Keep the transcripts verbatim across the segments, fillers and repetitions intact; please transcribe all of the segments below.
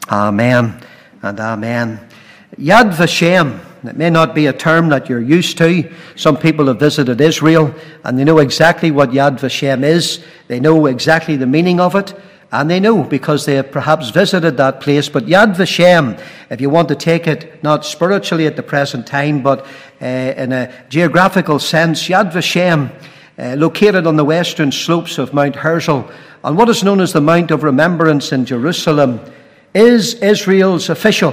Amen and amen. Yad Vashem. It may not be a term that you're used to. Some people have visited Israel and they know exactly what Yad Vashem is. They know exactly the meaning of it. And they know because they have perhaps visited that place. But Yad Vashem, if you want to take it not spiritually at the present time, but uh, in a geographical sense, Yad Vashem, uh, located on the western slopes of Mount Herzl, on what is known as the Mount of Remembrance in Jerusalem, is Israel's official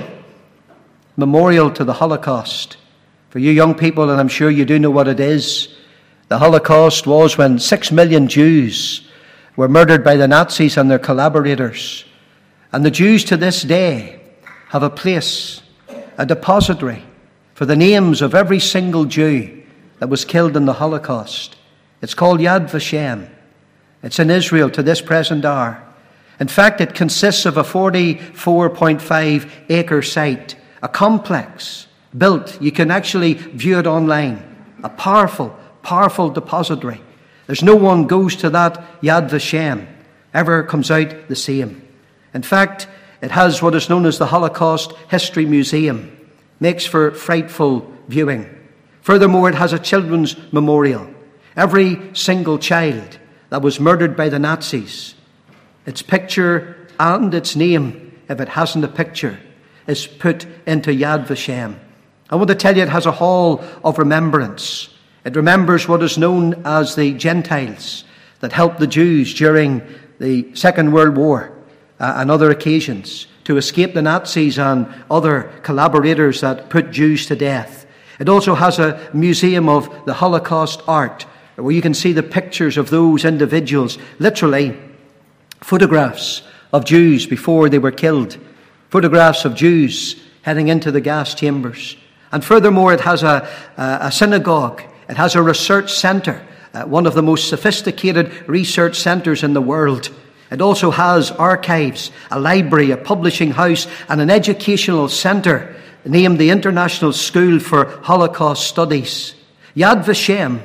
memorial to the Holocaust. For you young people, and I'm sure you do know what it is, the Holocaust was when six million Jews were murdered by the Nazis and their collaborators. And the Jews to this day have a place, a depository, for the names of every single Jew that was killed in the Holocaust. It's called Yad Vashem. It's in Israel to this present hour. In fact, it consists of a forty-four point five acre site, a complex built. You can actually view it online. A powerful, powerful depository. There's no one goes to that Yad Vashem ever comes out the same. In fact, it has what is known as the Holocaust History Museum. Makes for frightful viewing. Furthermore, it has a children's memorial. Every single child that was murdered by the Nazis, its picture and its name, if it hasn't a picture, is put into Yad Vashem. I want to tell you it has a hall of remembrance. It remembers what is known as the Gentiles that helped the Jews during the Second World War uh, and other occasions to escape the Nazis and other collaborators that put Jews to death. It also has a museum of the Holocaust art where you can see the pictures of those individuals, literally photographs of Jews before they were killed, photographs of Jews heading into the gas chambers. And furthermore, it has a, a synagogue. It has a research centre, uh, one of the most sophisticated research centres in the world. It also has archives, a library, a publishing house, and an educational centre named the International School for Holocaust Studies. Yad Vashem,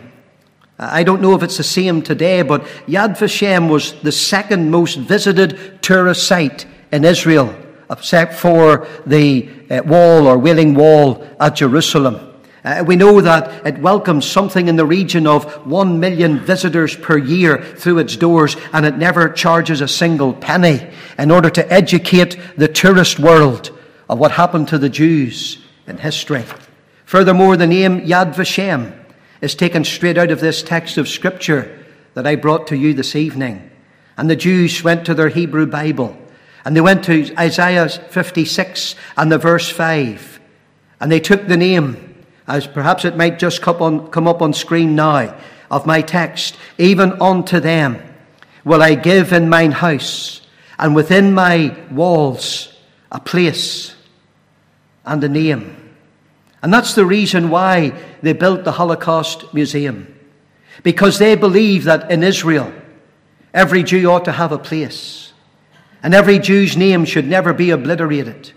I don't know if it's the same today, but Yad Vashem was the second most visited tourist site in Israel, except for the uh, wall or Wailing Wall at Jerusalem. Uh, we know that it welcomes something in the region of one million visitors per year through its doors, and it never charges a single penny in order to educate the tourist world of what happened to the Jews in history. Furthermore, the name Yad Vashem is taken straight out of this text of Scripture that I brought to you this evening. And the Jews went to their Hebrew Bible, and they went to Isaiah fifty-six and the verse five, and they took the name, as perhaps it might just come, on, come up on screen now, of my text. Even unto them will I give in mine house, and within my walls a place and a name. And that's the reason why they built the Holocaust Museum. Because they believe that in Israel, every Jew ought to have a place. And every Jew's name should never be obliterated.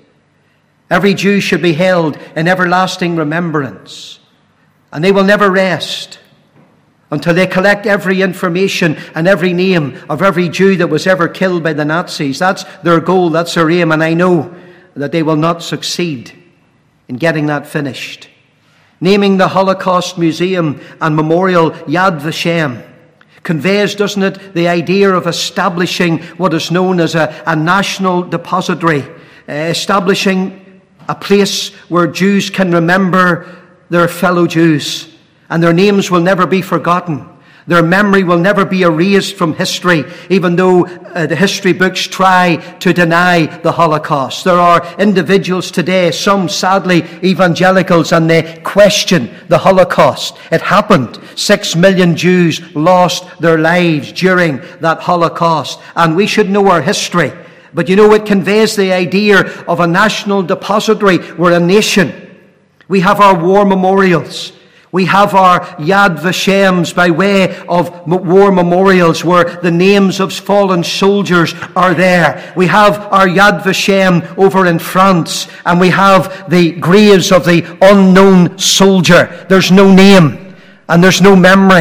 Every Jew should be held in everlasting remembrance. And they will never rest until they collect every information and every name of every Jew that was ever killed by the Nazis. That's their goal, that's their aim, and I know that they will not succeed in getting that finished. Naming the Holocaust Museum and Memorial Yad Vashem conveys, doesn't it, the idea of establishing what is known as a, a national depository, uh, establishing a place where Jews can remember their fellow Jews, and their names will never be forgotten. Their memory will never be erased from history, even though uh, the history books try to deny the Holocaust. There are individuals today, some sadly evangelicals, and they question the Holocaust. It happened. Six million Jews lost their lives during that Holocaust, and we should know our history. But you know, it conveys the idea of a national depository. We're a nation. We have our war memorials. We have our Yad Vashems by way of war memorials where the names of fallen soldiers are there. We have our Yad Vashem over in France, and we have the graves of the unknown soldier. There's no name and there's no memory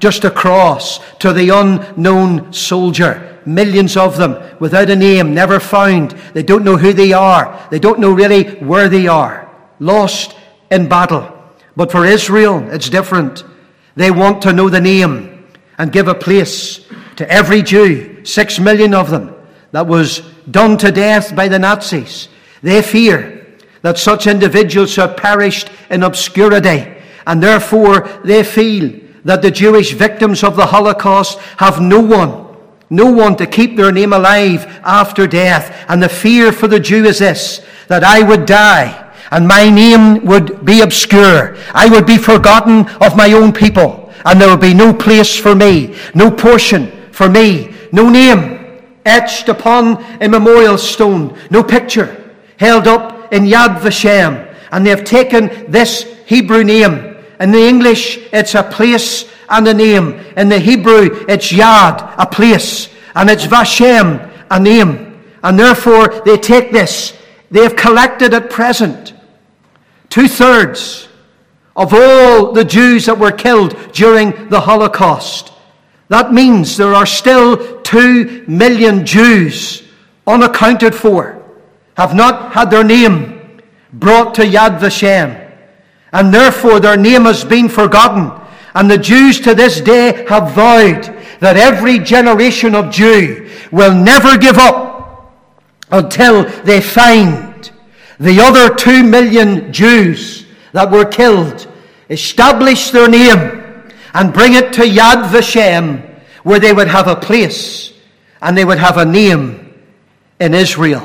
just a cross to the unknown soldier. Millions of them without a name, never found. They don't know who they are. They don't know really where they are. Lost in battle. But for Israel, it's different. They want to know the name and give a place to every Jew, six million of them, that was done to death by the Nazis. They fear that such individuals have perished in obscurity, and therefore they feel that the Jewish victims of the Holocaust have no one, no one to keep their name alive after death. And the fear for the Jew is this, that I would die and my name would be obscure. I would be forgotten of my own people, and there would be no place for me, no portion for me, no name etched upon a memorial stone, no picture held up in Yad Vashem. And they have taken this Hebrew name. In the English, it's a place and a name. In the Hebrew, it's Yad, a place, and it's Vashem, a name. And therefore, they take this. They have collected at present two-thirds of all the Jews that were killed during the Holocaust. That means there are still two million Jews unaccounted for, have not had their name brought to Yad Vashem, and therefore their name has been forgotten. And the Jews to this day have vowed that every generation of Jew will never give up until they find the other two million Jews that were killed, establish their name, and bring it to Yad Vashem, where they would have a place and they would have a name in Israel.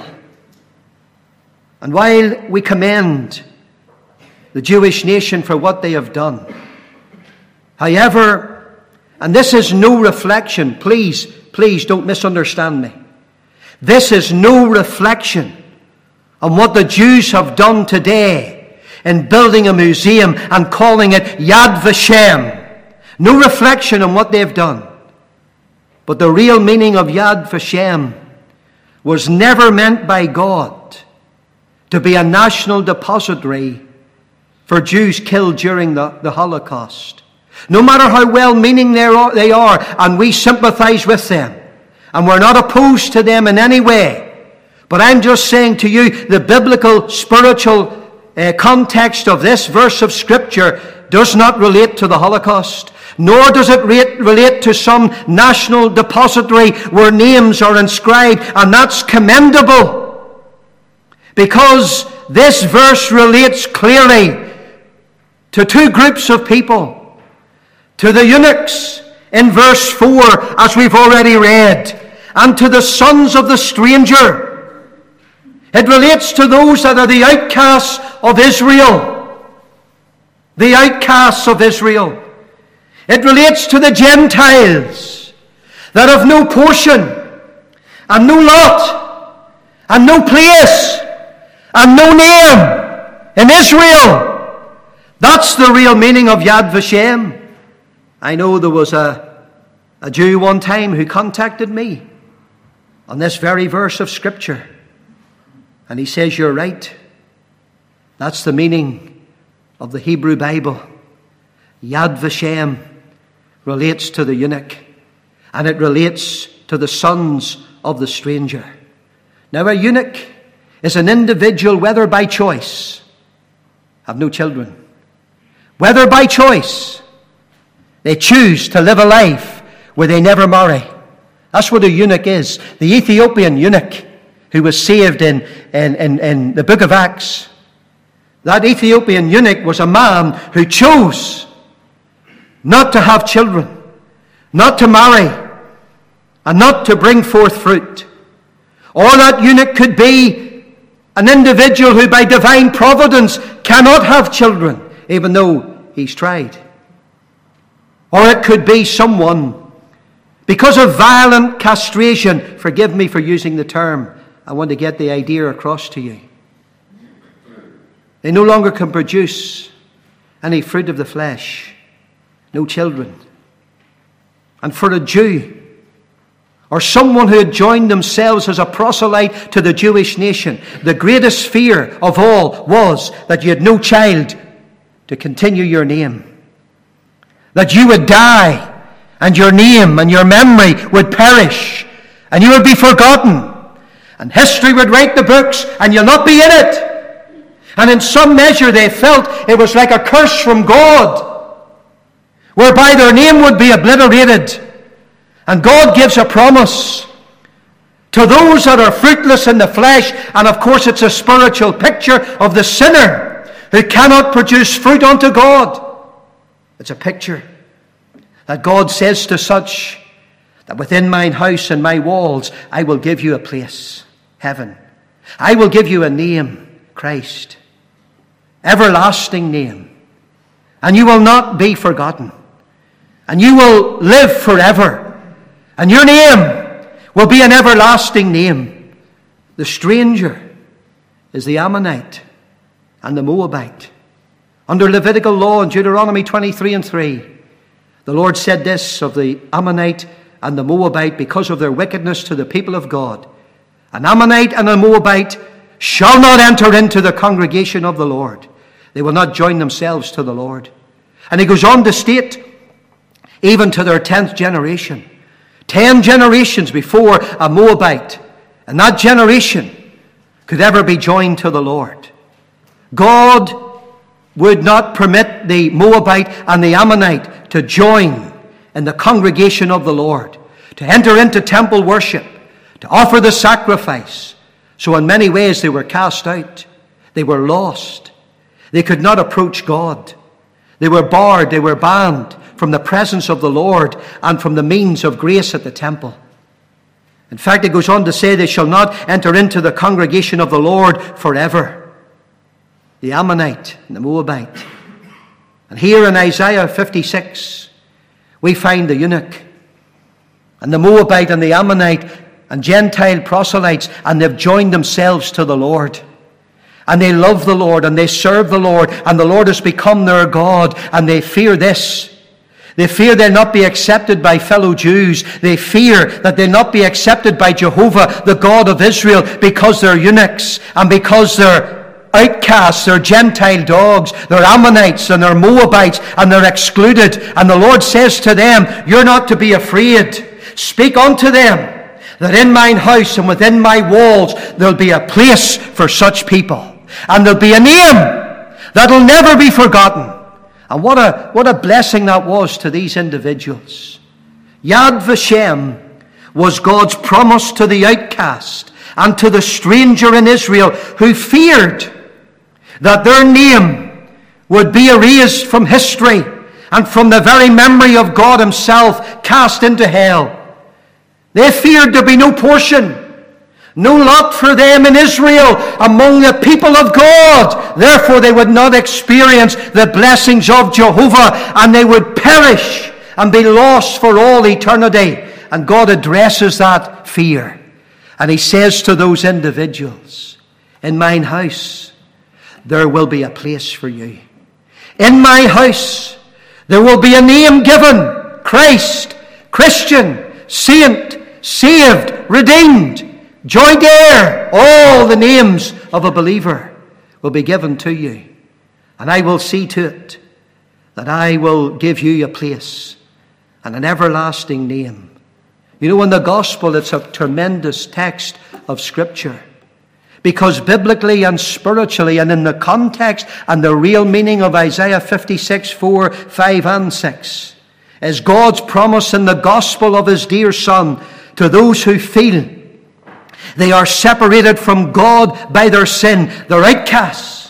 And while we commend the Jewish nation for what they have done, however, and this is no reflection, please, please don't misunderstand me. This is no reflection on what the Jews have done today in building a museum and calling it Yad Vashem. No reflection on what they've done. But the real meaning of Yad Vashem was never meant by God to be a national depository for Jews killed during the, the Holocaust. No matter how well-meaning they are, they are, and we sympathize with them, and we're not opposed to them in any way. But I'm just saying to you, the biblical, spiritual uh, context of this verse of Scripture does not relate to the Holocaust, nor does it re- relate to some national depository where names are inscribed, and that's commendable, because this verse relates clearly to two groups of people. To the eunuchs in verse four, as we've already read, and to the sons of the stranger. It relates to those that are the outcasts of Israel. The outcasts of Israel. It relates to the Gentiles that have no portion and no lot and no place and no name in Israel. That's the real meaning of Yad Vashem. I know there was a, a Jew one time who contacted me on this very verse of Scripture. And he says, you're right. That's the meaning of the Hebrew Bible. Yad Vashem relates to the eunuch, and it relates to the sons of the stranger. Now, a eunuch is an individual, whether by choice, have no children, whether by choice, they choose to live a life where they never marry. That's what a eunuch is. The Ethiopian eunuch who was saved in, in, in, in the book of Acts. That Ethiopian eunuch was a man who chose not to have children, not to marry, and not to bring forth fruit. Or that eunuch could be an individual who by divine providence cannot have children, even though he's tried. Or it could be someone, because of violent castration, forgive me for using the term, I want to get the idea across to you. They no longer can produce any fruit of the flesh, no children. And for a Jew, or someone who had joined themselves as a proselyte to the Jewish nation, the greatest fear of all was that you had no child to continue your name. That you would die and your name and your memory would perish, and you would be forgotten, and history would write the books, and you'll not be in it. And in some measure they felt it was like a curse from God, whereby their name would be obliterated. And God gives a promise to those that are fruitless in the flesh, and of course it's a spiritual picture of the sinner who cannot produce fruit unto God. It's a picture that God says to such, that within mine house and my walls I will give you a place, heaven. I will give you a name, Christ, everlasting name, and you will not be forgotten, and you will live forever, and your name will be an everlasting name. The stranger is the Ammonite and the Moabite. Under Levitical law in Deuteronomy twenty-three and three, the Lord said this of the Ammonite and the Moabite because of their wickedness to the people of God: an Ammonite and a Moabite shall not enter into the congregation of the Lord. They will not join themselves to the Lord. And he goes on to state, even to their tenth generation. Ten generations before a Moabite and that generation could ever be joined to the Lord. God would not permit the Moabite and the Ammonite to join in the congregation of the Lord, to enter into temple worship, to offer the sacrifice. So in many ways they were cast out. They were lost. They could not approach God. They were barred, they were banned from the presence of the Lord and from the means of grace at the temple. In fact, it goes on to say they shall not enter into the congregation of the Lord forever. The Ammonite and the Moabite. And here in Isaiah fifty-six, we find the eunuch and the Moabite and the Ammonite and Gentile proselytes, and they've joined themselves to the Lord. And they love the Lord and they serve the Lord, and the Lord has become their God, and they fear this. They fear they'll not be accepted by fellow Jews. They fear that they'll not be accepted by Jehovah, the God of Israel, because they're eunuchs and because they're outcasts, they're Gentile dogs, they're Ammonites and they're Moabites, and they're excluded. And the Lord says to them, you're not to be afraid. Speak unto them that in mine house and within my walls there'll be a place for such people. And there'll be a name that'll never be forgotten. And what a, what a blessing that was to these individuals. Yad Vashem was God's promise to the outcast and to the stranger in Israel who feared that their name would be erased from history and from the very memory of God himself, cast into hell. They feared there be no portion, no lot for them in Israel among the people of God. Therefore they would not experience the blessings of Jehovah, and they would perish and be lost for all eternity. And God addresses that fear. And he says to those individuals, in mine house there will be a place for you. In my house there will be a name given: Christ, Christian, saint, saved, redeemed, joint heir. All the names of a believer will be given to you. And I will see to it that I will give you a place and an everlasting name. You know, in the gospel, it's a tremendous text of Scripture. Because biblically and spiritually and in the context and the real meaning of Isaiah fifty-six, four, five and six is God's promise in the gospel of his dear Son to those who feel they are separated from God by their sin. They're outcasts.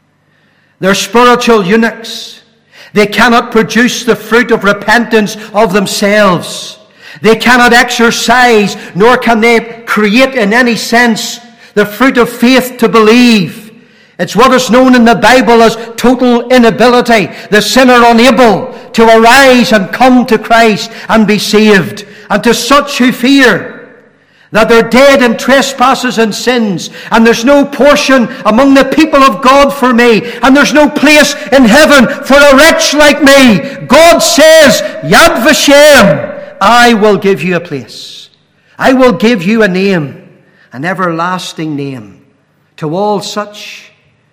They're spiritual eunuchs. They cannot produce the fruit of repentance of themselves. They cannot exercise, nor can they create in any sense the fruit of faith to believe. It's what is known in the Bible as total inability. The sinner unable to arise and come to Christ and be saved. And to such who fear that they're dead in trespasses and sins, and there's no portion among the people of God for me, and there's no place in heaven for a wretch like me, God says, Yad Vashem, I will give you a place. I will give you a name, an everlasting name. To all such,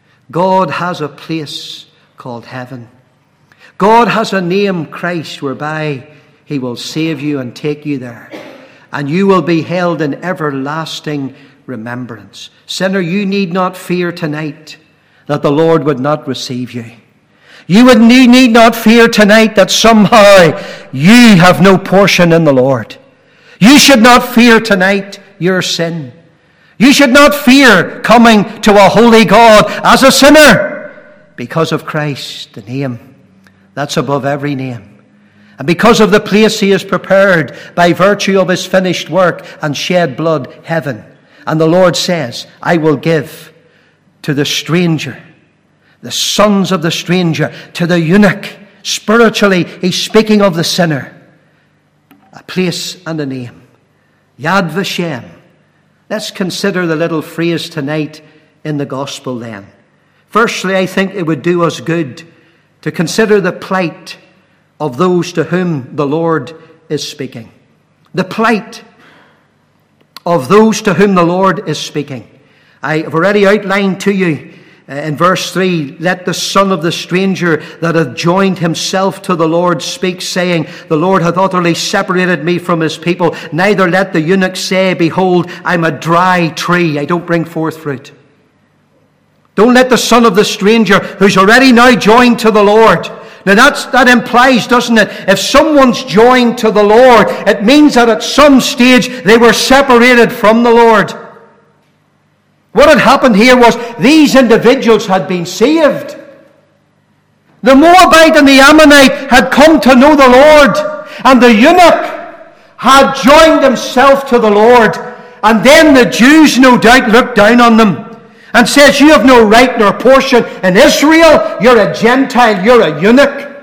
God has a place called heaven. God has a name, Christ, whereby He will save you and take you there. And you will be held in everlasting remembrance. Sinner, you need not fear tonight that the Lord would not receive you. You would need, need not fear tonight that somehow you have no portion in the Lord. You should not fear tonight your sin. You should not fear coming to a holy God as a sinner because of Christ, the name that's above every name. And because of the place he has prepared by virtue of his finished work and shed blood, heaven. And the Lord says, I will give to the stranger, the sons of the stranger, to the eunuch. Spiritually, he's speaking of the sinner. A place and a name. Yad Vashem. Let's consider the little phrase tonight in the gospel then. Firstly, I think it would do us good to consider the plight of those to whom the Lord is speaking. The plight of those to whom the Lord is speaking. I have already outlined to you uh, in verse three, let the son of the stranger that hath joined himself to the Lord speak, saying, the Lord hath utterly separated me from his people. Neither let the eunuch say, behold, I'm a dry tree, I don't bring forth fruit. Don't let the son of the stranger, who's already now joined to the Lord. Now that's, that implies, doesn't it, if someone's joined to the Lord, it means that at some stage they were separated from the Lord. What had happened here was these individuals had been saved. The Moabite and the Ammonite had come to know the Lord, and the eunuch had joined himself to the Lord. And then the Jews, no doubt, looked down on them and says, you have no right nor portion in Israel. You're a Gentile. You're a eunuch.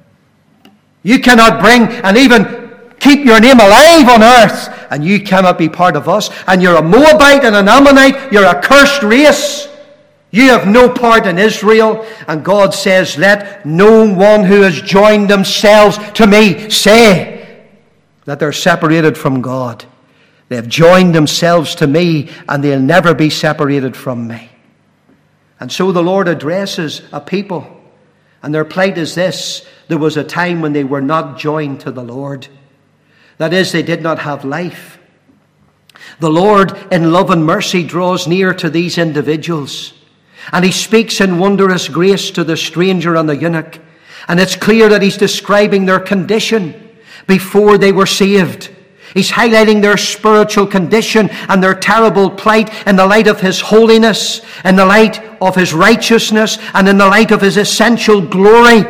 You cannot bring and even keep your name alive on earth. And you cannot be part of us. And you're a Moabite and an Ammonite. You're a cursed race. You have no part in Israel. And God says, let no one who has joined themselves to me say that they're separated from God. They have joined themselves to me, and they'll never be separated from me. And so the Lord addresses a people, and their plight is this. There was a time when they were not joined to the Lord. That is, they did not have life. The Lord, in love and mercy, draws near to these individuals, and he speaks in wondrous grace to the stranger and the eunuch. And it's clear that he's describing their condition before they were saved. He's highlighting their spiritual condition and their terrible plight in the light of his holiness, in the light of his righteousness, and in the light of his essential glory.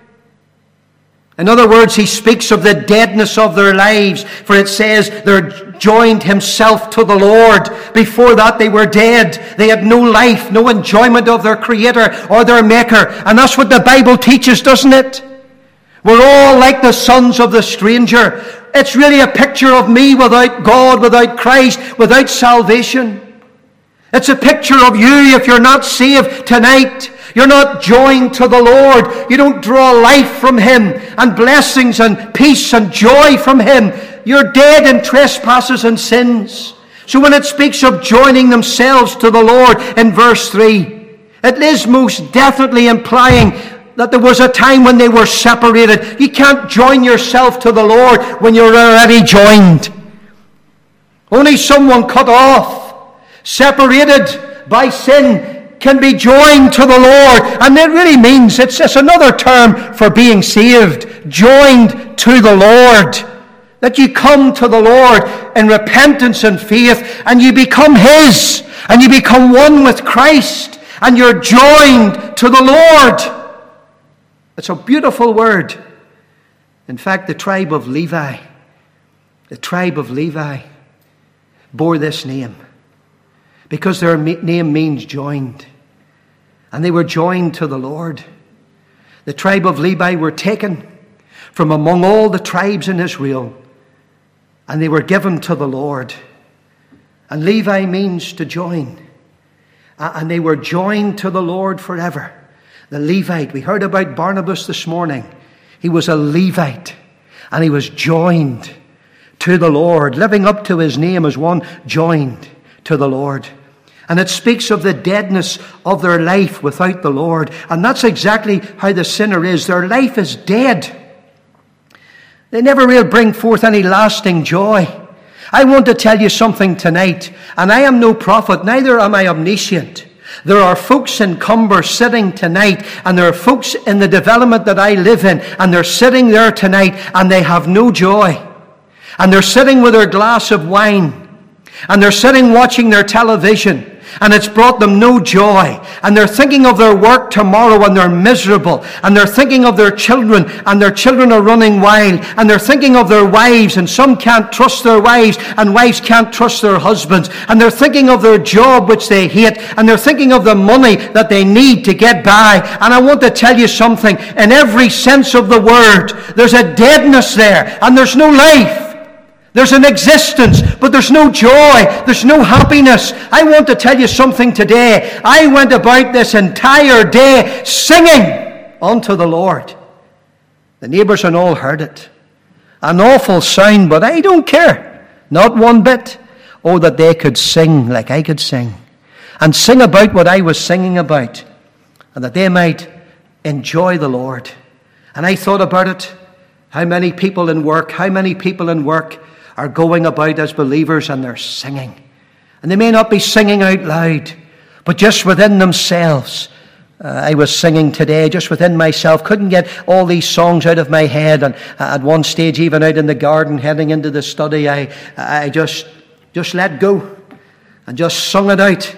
In other words, he speaks of the deadness of their lives, for it says they're joined himself to the Lord. Before that, they were dead. They had no life, no enjoyment of their Creator or their Maker. And that's what the Bible teaches, doesn't it? We're all like the sons of the stranger. It's really a picture of me without God, without Christ, without salvation. It's a picture of you if you're not saved tonight. You're not joined to the Lord. You don't draw life from him and blessings and peace and joy from him. You're dead in trespasses and sins. So when it speaks of joining themselves to the Lord in verse three, it is most definitely implying that there was a time when they were separated. You can't join yourself to the Lord when you're already joined. Only someone cut off, separated by sin, can be joined to the Lord. And it really means, it's, it's another term for being saved, joined to the Lord. That you come to the Lord in repentance and faith, and you become his, and you become one with Christ, and you're joined to the Lord. It's a beautiful word. In fact, the tribe of Levi, the tribe of Levi bore this name because their name means joined. And they were joined to the Lord. The tribe of Levi were taken from among all the tribes in Israel, and they were given to the Lord. And Levi means to join. And they were joined to the Lord forever. The Levite, we heard about Barnabas this morning. He was a Levite, and he was joined to the Lord, living up to his name as one joined to the Lord. And it speaks of the deadness of their life without the Lord. And that's exactly how the sinner is. Their life is dead. They never really bring forth any lasting joy. I want to tell you something tonight, and I am no prophet, neither am I omniscient. There are folks in Cumber sitting tonight, and there are folks in the development that I live in, and they're sitting there tonight, and they have no joy. And they're sitting with their glass of wine, and they're sitting watching their television, and it's brought them no joy. And they're thinking of their work tomorrow, and they're miserable. And they're thinking of their children, and their children are running wild. And they're thinking of their wives, and some can't trust their wives, and wives can't trust their husbands. And they're thinking of their job, which they hate. And they're thinking of the money that they need to get by. And I want to tell you something. In every sense of the word, there's a deadness there, and there's no life. There's an existence, but there's no joy. There's no happiness. I want to tell you something today. I went about this entire day singing unto the Lord. The neighbours and all heard it. An awful sound, but I don't care. Not one bit. Oh, that they could sing like I could sing. And sing about what I was singing about. And that they might enjoy the Lord. And I thought about it. How many people in work, how many people in work are going about as believers and they're singing. And they may not be singing out loud, but just within themselves. Uh, I was singing today just within myself. Couldn't get all these songs out of my head. And at one stage, even out in the garden, heading into the study, I, I just, just let go and just sung it out.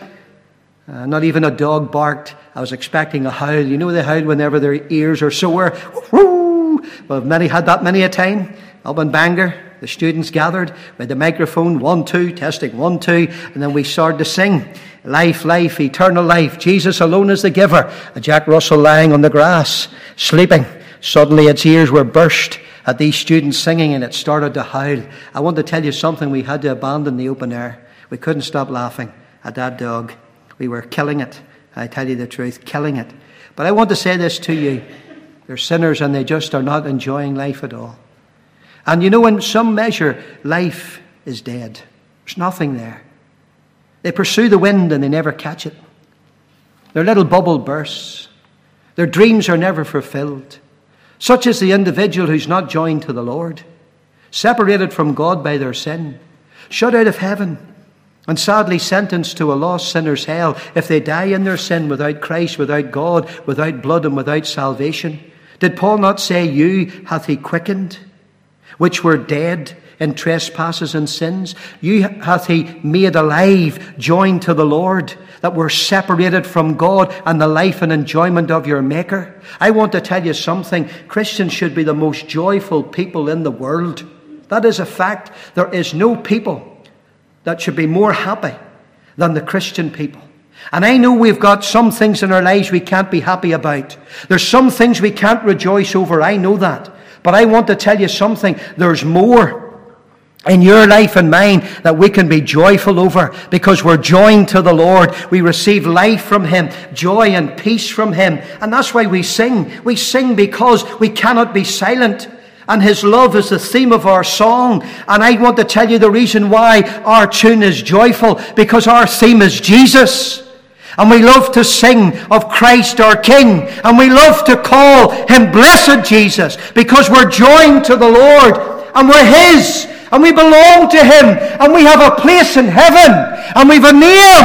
Uh, not even a dog barked. I was expecting a howl. You know they howl whenever their ears are sore. Woo! Well, many had that many a time. Up in Bangor, the students gathered with the microphone, one, two, testing, one, two, and then we started to sing, life, life, eternal life, Jesus alone is the giver. And Jack Russell lying on the grass, sleeping. Suddenly its ears were burst at these students singing, and it started to howl. I want to tell you something, we had to abandon the open air. We couldn't stop laughing at that dog. We were killing it, I tell you the truth, killing it. But I want to say this to you. They're sinners and they just are not enjoying life at all. And you know, in some measure, life is dead. There's nothing there. They pursue the wind and they never catch it. Their little bubble bursts. Their dreams are never fulfilled. Such is the individual who's not joined to the Lord, separated from God by their sin, shut out of heaven, and sadly sentenced to a lost sinner's hell if they die in their sin without Christ, without God, without blood, and without salvation. Did Paul not say, you hath he quickened, which were dead in trespasses and sins? You hath he made alive, joined to the Lord, that were separated from God and the life and enjoyment of your Maker. I want to tell you something. Christians should be the most joyful people in the world. That is a fact. There is no people that should be more happy than the Christian people. And I know we've got some things in our lives we can't be happy about. There's some things we can't rejoice over. I know that. But I want to tell you something. There's more in your life and mine that we can be joyful over because we're joined to the Lord. We receive life from Him, joy and peace from Him. And that's why we sing. We sing because we cannot be silent. And His love is the theme of our song. And I want to tell you the reason why our tune is joyful, because our theme is Jesus. And we love to sing of Christ our King. And we love to call Him Blessed Jesus, because we're joined to the Lord and we're His and we belong to Him and we have a place in heaven and we've a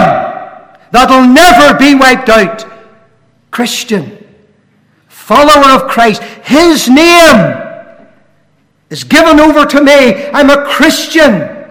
name that'll never be wiped out. Christian, follower of Christ, His name is given over to me. I'm a Christian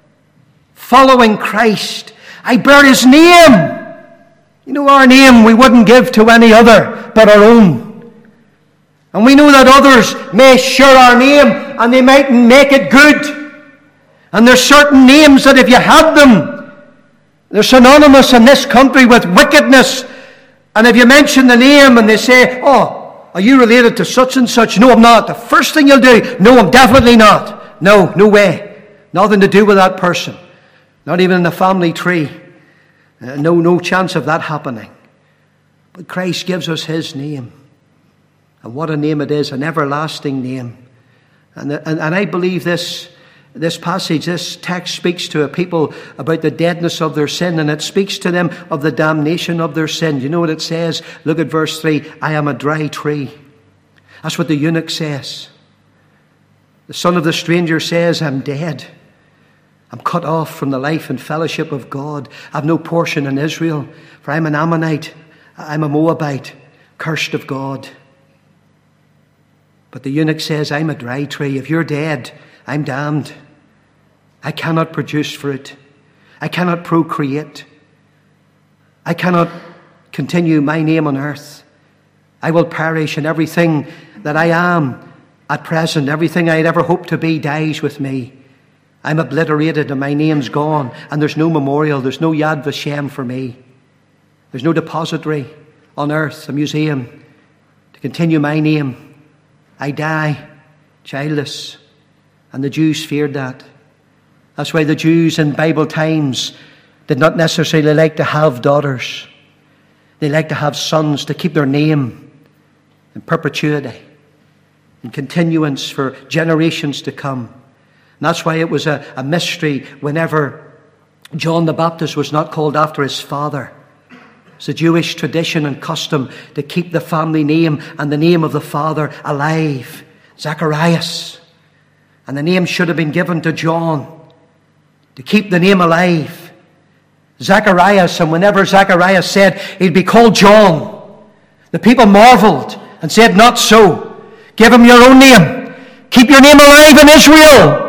following Christ. I bear His name. You know, our name we wouldn't give to any other but our own. And we know that others may share our name and they mightn't make it good. And there's certain names that if you had them, they're synonymous in this country with wickedness. And if you mention the name and they say, oh, are you related to such and such? No, I'm not. The first thing you'll do, no, I'm definitely not. No, no way. Nothing to do with that person. Not even in the family tree. Uh, no, no chance of that happening. But Christ gives us His name. And what a name it is, an everlasting name. And, and, and I believe this, this passage, this text speaks to a people about the deadness of their sin, and it speaks to them of the damnation of their sin. You know what it says? Look at verse three. I am a dry tree. That's what the eunuch says. The son of the stranger says, I'm dead. I'm cut off from the life and fellowship of God. I've no portion in Israel, for I'm an Ammonite, I'm a Moabite, cursed of God. But the eunuch says, I'm a dry tree. If you're dead, I'm damned. I cannot produce fruit. I cannot procreate. I cannot continue my name on earth. I will perish, and everything that I am at present, everything I'd ever hoped to be, dies with me. I'm obliterated and my name's gone, and there's no memorial, there's no Yad Vashem for me. There's no depository on earth, a museum, to continue my name. I die childless, and the Jews feared that. That's why the Jews in Bible times did not necessarily like to have daughters. They liked to have sons to keep their name in perpetuity, in continuance for generations to come. And that's why it was a, a mystery whenever John the Baptist was not called after his father. It's a Jewish tradition and custom to keep the family name and the name of the father alive. Zacharias. And the name should have been given to John to keep the name alive. Zacharias, and whenever Zacharias said he'd be called John, the people marveled and said, not so. Give him your own name. Keep your name alive in Israel.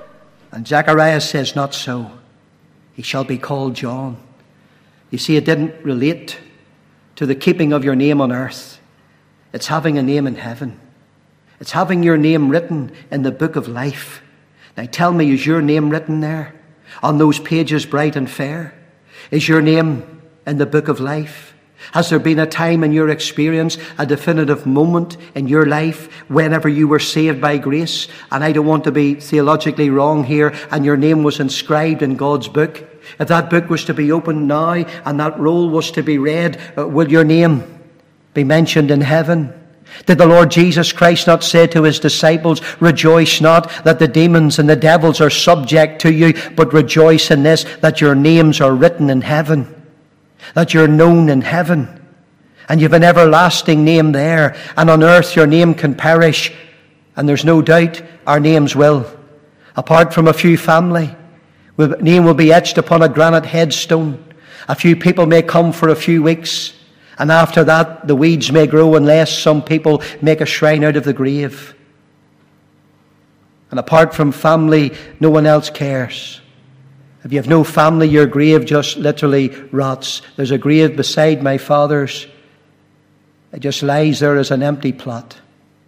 And Zacharias says, not so. He shall be called John. You see, it didn't relate to the keeping of your name on earth. It's having a name in heaven. It's having your name written in the book of life. Now tell me, is your name written there? On those pages bright and fair? Is your name in the book of life? Has there been a time in your experience, a definitive moment in your life, whenever you were saved by grace? And I don't want to be theologically wrong here, and your name was inscribed in God's book. If that book was to be opened now, and that roll was to be read, uh, will your name be mentioned in heaven? Did the Lord Jesus Christ not say to his disciples, rejoice not that the demons and the devils are subject to you, but rejoice in this, that your names are written in heaven, that you're known in heaven, and you've an everlasting name there, and on earth your name can perish, and there's no doubt our names will. Apart from a few family, the name will be etched upon a granite headstone. A few people may come for a few weeks, and after that, the weeds may grow unless some people make a shrine out of the grave. And apart from family, no one else cares. If you have no family, your grave just literally rots. There's a grave beside my father's. It just lies there as an empty plot.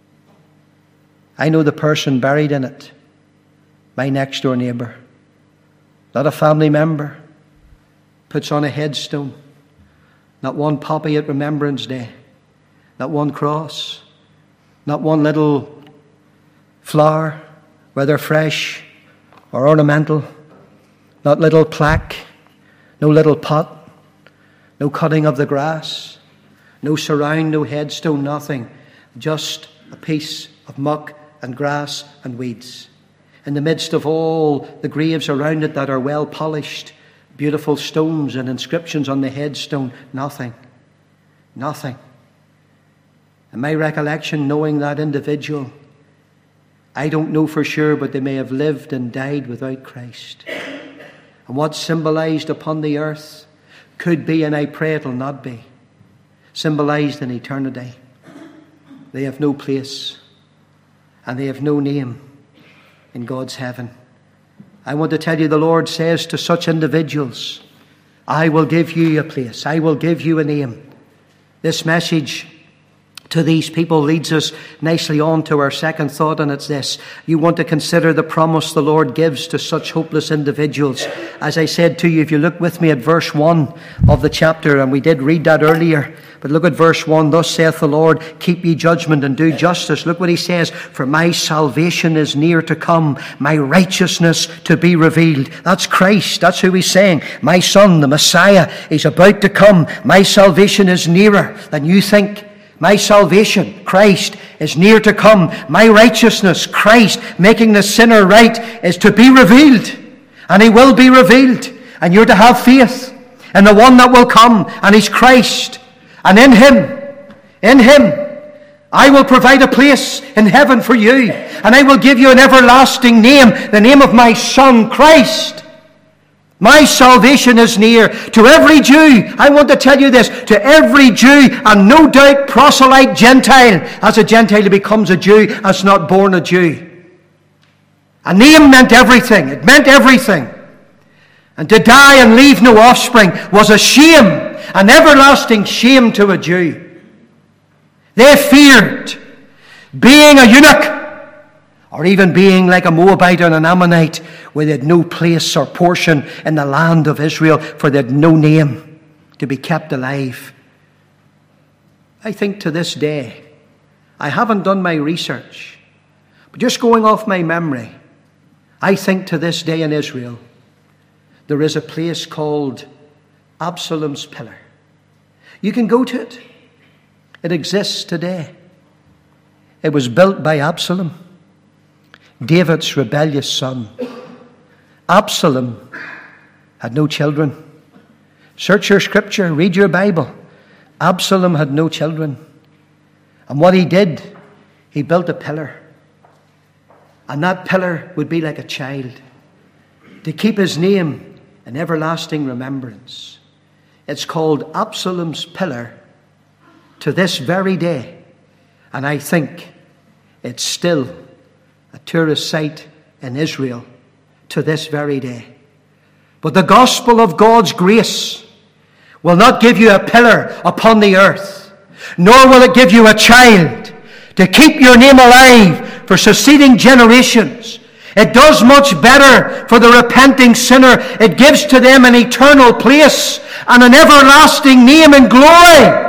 I know the person buried in it, my next door neighbour. Not a family member. Puts on a headstone. Not one poppy at Remembrance Day. Not one cross. Not one little flower, whether fresh or ornamental. Not little plaque. No little pot. No cutting of the grass. No surround, no headstone, nothing. Just a piece of muck and grass and weeds. In the midst of all the graves around it that are well polished, beautiful stones and inscriptions on the headstone, nothing. Nothing. In my recollection, knowing that individual, I don't know for sure, but they may have lived and died without Christ. And what symbolized upon the earth could be, and I pray it'll not be, symbolized in eternity. They have no place, and they have no name in God's heaven. I want to tell you, the Lord says to such individuals, I will give you a place. I will give you a name. This message to these people leads us nicely on to our second thought, and it's this. You want to consider the promise the Lord gives to such hopeless individuals. As I said to you, if you look with me at verse one of the chapter, and we did read that earlier, but look at verse one. Thus saith the Lord, keep ye judgment and do justice. Look what he says. For my salvation is near to come, my righteousness to be revealed. That's Christ. That's who he's saying. My Son, the Messiah, is about to come. My salvation is nearer than you think. My salvation, Christ, is near to come. My righteousness, Christ, making the sinner right, is to be revealed. And he will be revealed. And you're to have faith in the one that will come, and he's Christ. And in him, in him, I will provide a place in heaven for you, and I will give you an everlasting name, the name of my Son, Christ. My salvation is near to every Jew. I want to tell you this, to every Jew, and no doubt proselyte Gentile. As a Gentile becomes a Jew, as not born a Jew. A name meant everything. It meant everything. And to die and leave no offspring was a shame, an everlasting shame to a Jew. They feared being a eunuch, or even being like a Moabite or an Ammonite, where they had no place or portion in the land of Israel, for they had no name to be kept alive. I think to this day, I haven't done my research, but just going off my memory, I think to this day in Israel, there is a place called Absalom's Pillar. You can go to it. It exists today. It was built by Absalom, David's rebellious son. Absalom had no children. Search your scripture, read your Bible. Absalom had no children. And what he did, he built a pillar. And that pillar would be like a child, to keep his name in everlasting remembrance. It's called Absalom's Pillar to this very day. And I think it's still a tourist site in Israel to this very day. But the gospel of God's grace will not give you a pillar upon the earth, nor will it give you a child to keep your name alive for succeeding generations. It does much better for the repenting sinner. It gives to them an eternal place and an everlasting name and glory.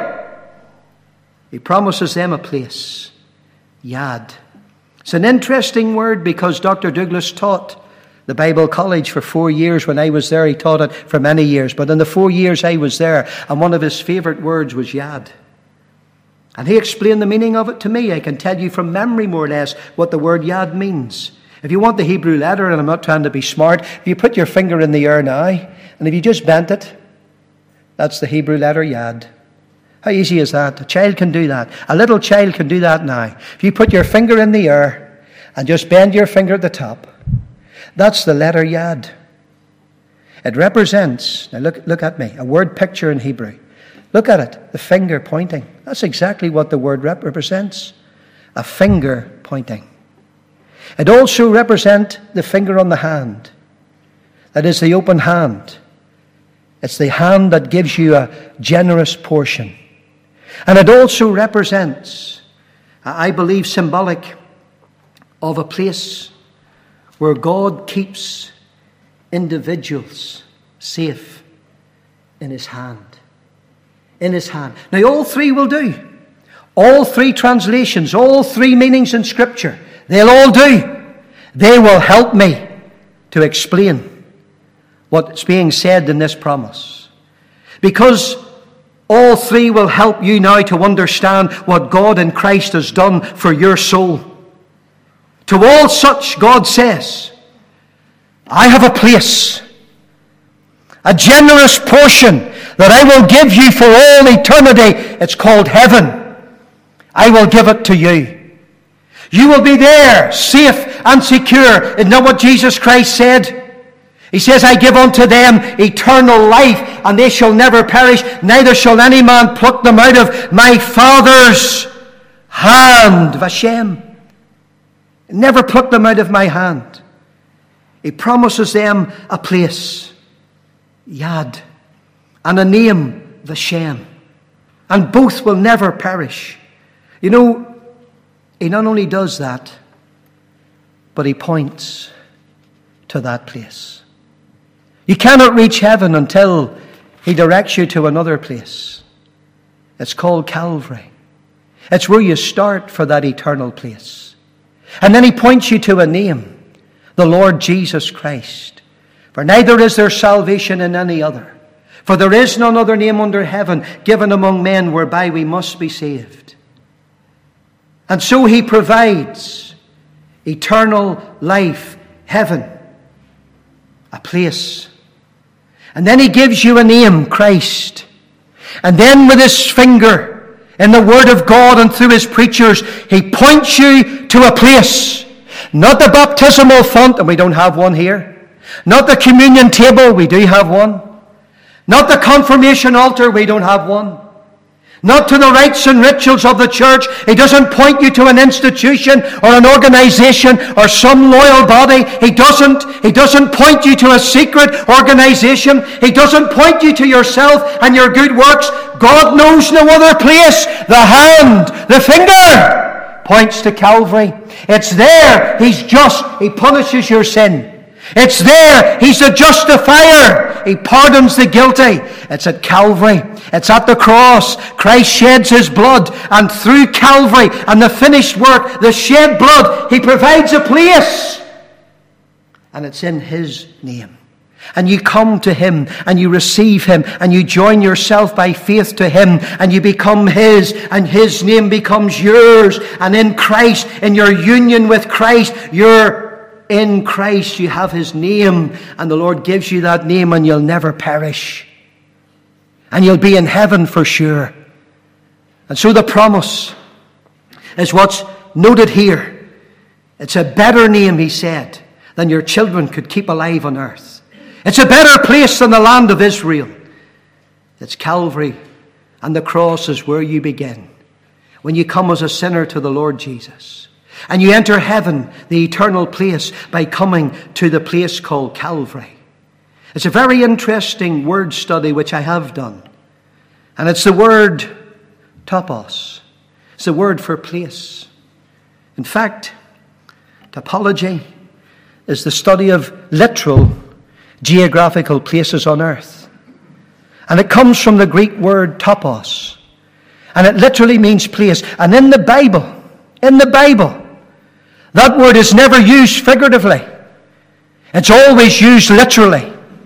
He promises them a place. Yad. It's an interesting word, because Doctor Douglas taught the Bible College for four years. When I was there, he taught it for many years. But in the four years I was there, and one of his favorite words was Yad. And he explained the meaning of it to me. I can tell you from memory, more or less, what the word Yad means. If you want the Hebrew letter, and I'm not trying to be smart, if you put your finger in the air now, and if you just bent it, that's the Hebrew letter Yad. How easy is that? A child can do that. A little child can do that now. If you put your finger in the air and just bend your finger at the top, that's the letter Yad. It represents, now look, look at me, a word picture in Hebrew. Look at it, the finger pointing. That's exactly what the word represents. A finger pointing. It also represents the finger on the hand. That is the open hand. It's the hand that gives you a generous portion. And it also represents, I believe, symbolic of a place where God keeps individuals safe in his hand. In his hand. Now, all three will do. All three translations, all three meanings in Scripture, they'll all do. They will help me to explain what's being said in this promise. Because all three will help you now to understand what God in Christ has done for your soul. To all such, God says, I have a place, a generous portion that I will give you for all eternity. It's called heaven. I will give it to you. You will be there, safe and secure. Isn't that what Jesus Christ said? He says, I give unto them eternal life, and they shall never perish, neither shall any man pluck them out of my Father's hand. Vashem. Never pluck them out of my hand. He promises them a place, Yad, and a name, Vashem. And both will never perish. You know, he not only does that, but he points to that place. You cannot reach heaven until he directs you to another place. It's called Calvary. It's where you start for that eternal place. And then he points you to a name, the Lord Jesus Christ. For neither is there salvation in any other. For there is none other name under heaven given among men whereby we must be saved. And so he provides eternal life, heaven, a place. And then he gives you a name, Christ. And then with his finger in the Word of God and through His preachers, He points you to a place. Not the baptismal font, and we don't have one here. Not the communion table, we do have one. Not the confirmation altar, we don't have one. Not to the rites and rituals of the church. He doesn't point you to an institution or an organization or some loyal body. He doesn't. He doesn't point you to a secret organization. He doesn't point you to yourself and your good works. God knows no other place. The hand, the finger points to Calvary. It's there. He's just. He punishes your sin. It's there. He's the justifier. He pardons the guilty. It's at Calvary. It's at the cross. Christ sheds His blood, and through Calvary and the finished work, the shed blood, He provides a place. And it's in His name. And you come to Him, and you receive Him, and you join yourself by faith to Him, and you become His, and His name becomes yours. And in Christ, in your union with Christ, you're in Christ, you have His name, and the Lord gives you that name, and you'll never perish. And you'll be in heaven for sure. And so the promise is what's noted here. It's a better name, He said, than your children could keep alive on earth. It's a better place than the land of Israel. It's Calvary, and the cross is where you begin when you come as a sinner to the Lord Jesus. And you enter heaven, the eternal place, by coming to the place called Calvary. It's a very interesting word study which I have done. And it's the word topos. It's the word for place. In fact, topology is the study of literal geographical places on earth. And it comes from the Greek word topos. And it literally means place. And in the Bible, in the Bible, that word is never used figuratively. It's always used literally.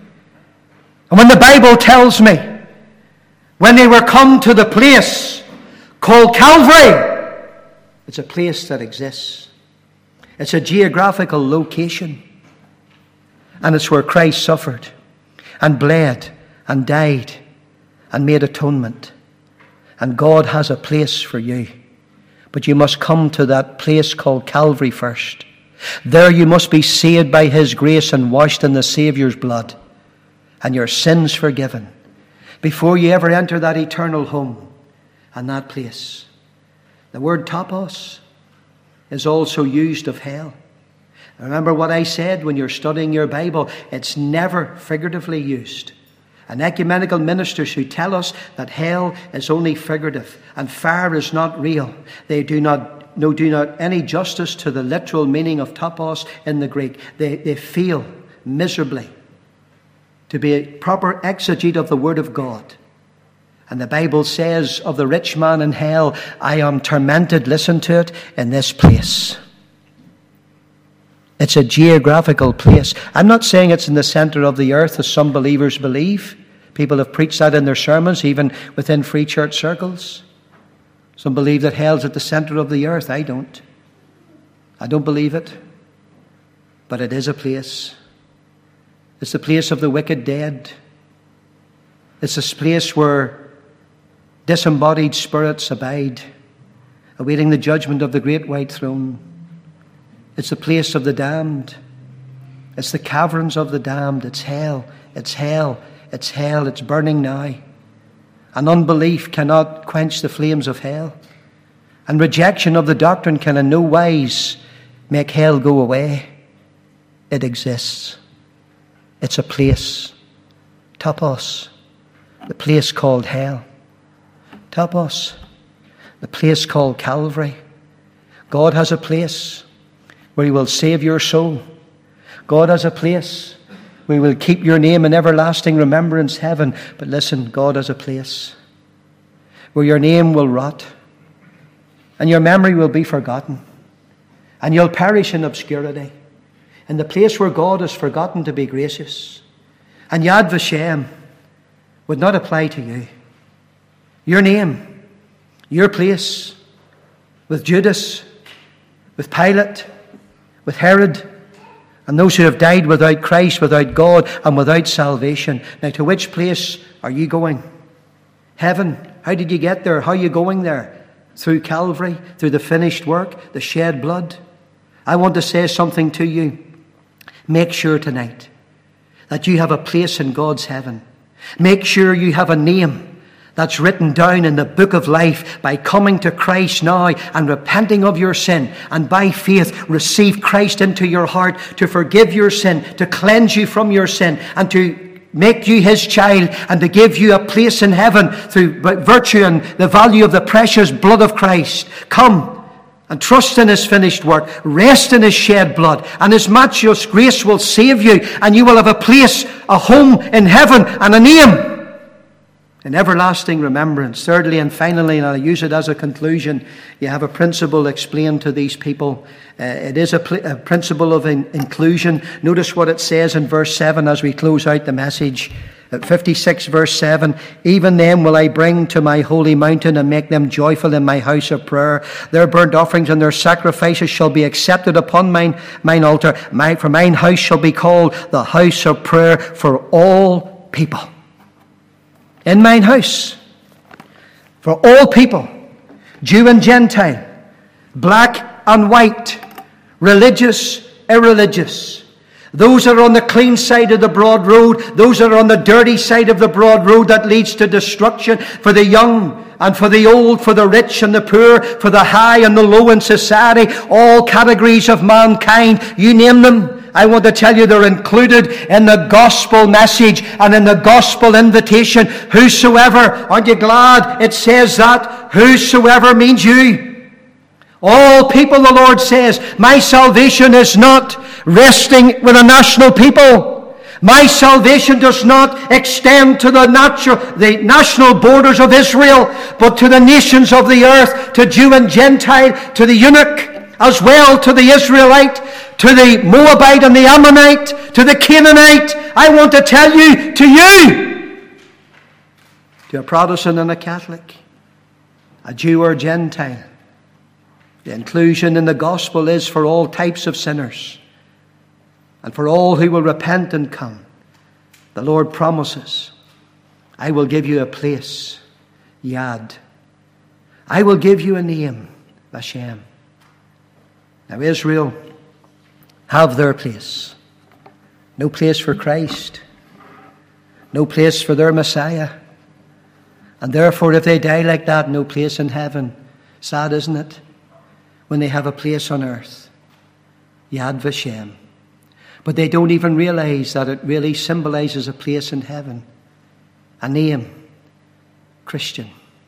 And when the Bible tells me, when they were come to the place called Calvary, it's a place that exists. It's a geographical location. And it's where Christ suffered and bled and died and made atonement. And God has a place for you. But you must come to that place called Calvary first. There you must be saved by His grace and washed in the Saviour's blood, and your sins forgiven, before you ever enter that eternal home and that place. The word topos is also used of hell. Remember what I said when you're studying your Bible. It's never figuratively used. And ecumenical ministers who tell us that hell is only figurative and fire is not real, they do not no do not any justice to the literal meaning of topos in the Greek. They, they fail miserably to be a proper exegete of the Word of God. And the Bible says of the rich man in hell, I am tormented, listen to it, in this place. It's a geographical place. I'm not saying it's in the center of the earth, as some believers believe. People have preached that in their sermons, even within free church circles. Some believe that hell's at the center of the earth. I don't. I don't believe it. But it is a place. It's the place of the wicked dead. It's a place where disembodied spirits abide, awaiting the judgment of the great white throne. It's the place of the damned. It's the caverns of the damned. It's hell. It's hell. It's hell. It's burning now. And unbelief cannot quench the flames of hell. And rejection of the doctrine can in no wise make hell go away. It exists. It's a place. Topos. The place called hell. Topos. The place called Calvary. God has a place where He will save your soul. God has a place where He will keep your name in everlasting remembrance, heaven. But listen, God has a place where your name will rot and your memory will be forgotten and you'll perish in obscurity. In the place where God is forgotten to be gracious. And Yad Vashem would not apply to you. Your name, your place, with Judas, with Pilate, with Herod, and those who have died without Christ, without God, and without salvation. Now, to which place are you going? Heaven How did you get there? How are you going there? Through Calvary, through the finished work, the shed blood. I want to say something to you. Make sure tonight that you have a place in God's heaven. Make sure you have a name that's written down in the book of life by coming to Christ now and repenting of your sin, and by faith receive Christ into your heart to forgive your sin, to cleanse you from your sin, and to make you his child, and to give you a place in heaven through virtue and the value of the precious blood of Christ. Come and trust in his finished work. Rest in his shed blood, and his matchless grace will save you, and you will have a place, a home in heaven, and a name in everlasting remembrance. Thirdly and finally, and I'll use it as a conclusion, you have a principle explained to these people. Uh, it is a, pl- a principle of in- inclusion. Notice what it says in verse seven as we close out the message. At fifty-six verse seven, even them will I bring to my holy mountain and make them joyful in my house of prayer. Their burnt offerings and their sacrifices shall be accepted upon mine, mine altar. My, for mine house shall be called the house of prayer for all people. In mine house, for all people, Jew and Gentile, black and white, religious, irreligious, those that are on the clean side of the broad road, those that are on the dirty side of the broad road that leads to destruction, for the young and for the old, for the rich and the poor, for the high and the low in society, all categories of mankind, you name them. I want to tell you they're included in the gospel message and in the gospel invitation. Whosoever, aren't you glad it says that? Whosoever means you. All people, the Lord says, my salvation is not resting with a national people. My salvation does not extend to the natural, the national borders of Israel, but to the nations of the earth, to Jew and Gentile, to the eunuch, as well to the Israelite, to the Moabite and the Ammonite, to the Canaanite. I want to tell you, to you, to a Protestant and a Catholic, a Jew or a Gentile, the inclusion in the gospel is for all types of sinners and for all who will repent and come. The Lord promises, I will give you a place, Yad. I will give you a name, Vashem. Now Israel have their place. No place for Christ. No place for their Messiah. And therefore, if they die like that, no place in heaven. Sad, isn't it? When they have a place on earth. Yad Vashem. But they don't even realize that it really symbolizes a place in heaven. A name. Christian.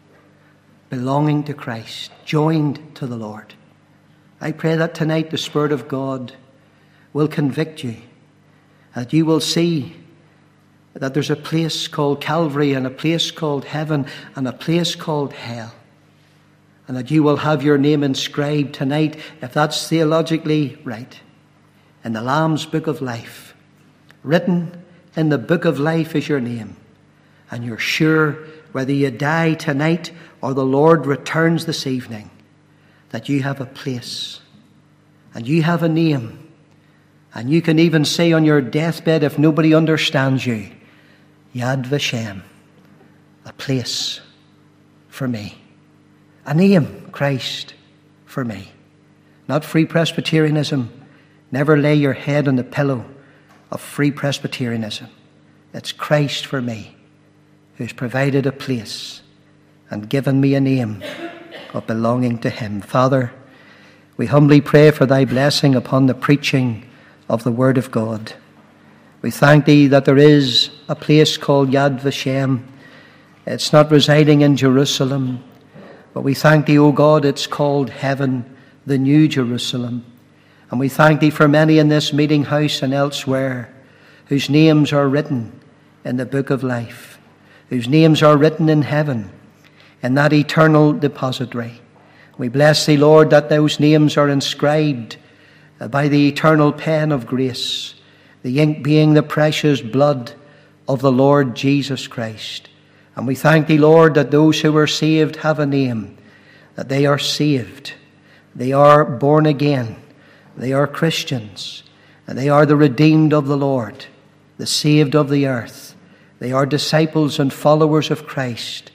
Belonging to Christ. Joined to the Lord. I pray that tonight the Spirit of God will convict you. That you will see that there's a place called Calvary and a place called heaven and a place called hell. And that you will have your name inscribed tonight, if that's theologically right, in the Lamb's Book of Life. Written in the Book of Life is your name. And you're sure whether you die tonight or the Lord returns this evening, that you have a place and you have a name. And you can even say on your deathbed, if nobody understands you, Yad Vashem, a place for me. A name, Christ, for me. Not free Presbyterianism. Never lay your head on the pillow of free Presbyterianism. It's Christ for me, who's provided a place and given me a name of belonging to him. Father, we humbly pray for thy blessing upon the preaching of the word of God. We thank thee that there is a place called Yad Vashem. It's not residing in Jerusalem, but we thank thee, O God, it's called heaven, the New Jerusalem. And we thank thee for many in this meeting house and elsewhere whose names are written in the book of life, whose names are written in heaven, in that eternal depository. We bless thee, Lord, that those names are inscribed by the eternal pen of grace, the ink being the precious blood of the Lord Jesus Christ. And we thank thee, Lord, that those who are saved have a name, that they are saved, they are born again, they are Christians, and they are the redeemed of the Lord, the saved of the earth. They are disciples and followers of Christ. They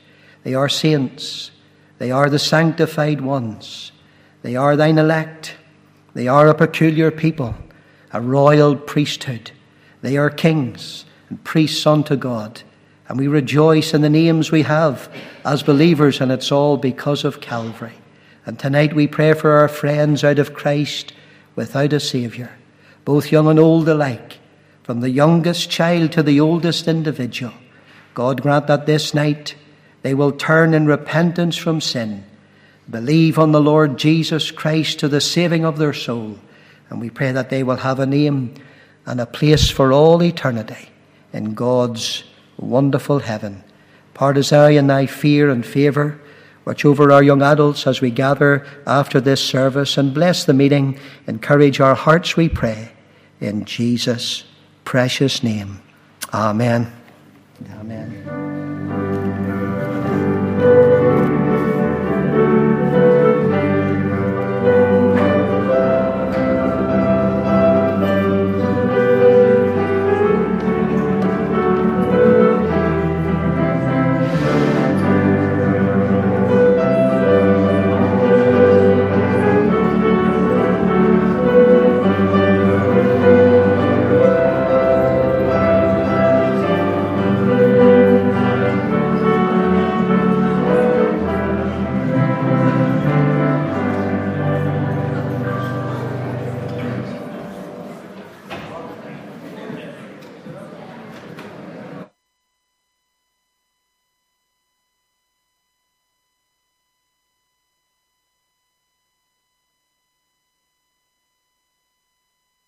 They are saints. They are the sanctified ones. They are thine elect. They are a peculiar people, a royal priesthood. They are kings and priests unto God. And we rejoice in the names we have as believers, and it's all because of Calvary. And tonight we pray for our friends out of Christ without a Saviour, both young and old alike, from the youngest child to the oldest individual. God grant that this night they will turn in repentance from sin, believe on the Lord Jesus Christ to the saving of their soul, and we pray that they will have a name and a place for all eternity in God's wonderful heaven. Partisan in thy fear and favour, watch over our young adults as we gather after this service, and bless the meeting. Encourage our hearts, we pray, in Jesus' precious name. Amen. Amen.